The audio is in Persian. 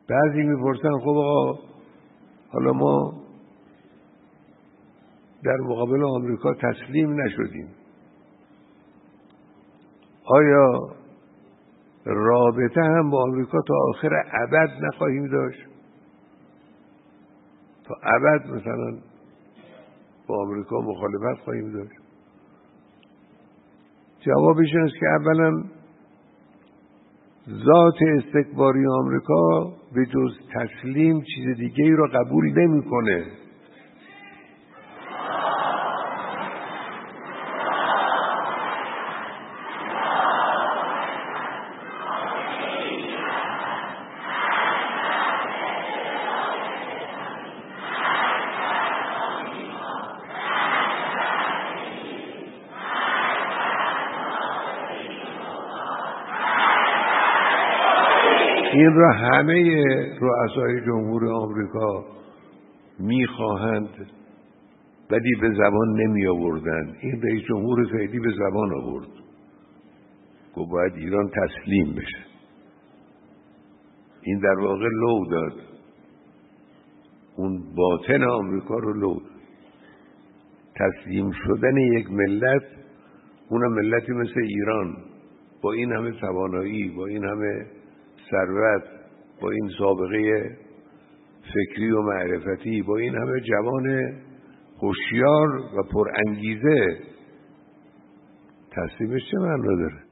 بعضی میپرسن خب آقا حالا ما در مقابل آمریکا تسلیم نشدیم، آیا رابطه هم با آمریکا تا آخر ابد نخواهیم داشت؟ تا ابد مثلا با آمریکا مخالفت خواهیم داشت؟ جوابش این است که اولا ذات استکباری آمریکا به جز تسلیم چیز دیگه ای را قبول نمیکنه. این را همه رؤسای جمهور آمریکا میخواهند ولی به زبان نمی آوردن. این رئیس جمهور فعلی به زبان آورد، گفت باید ایران تسلیم بشه. این در واقع لو داد، اون باطن آمریکا رو لو داد. تسلیم شدن یک ملت، اونم ملتی مثل ایران با این همه توانایی، با این همه ثروت، با این سابقه فکری و معرفتی، با این همه جوان هوشیار و پرانگیزه، تسلیمش چه معنی داره؟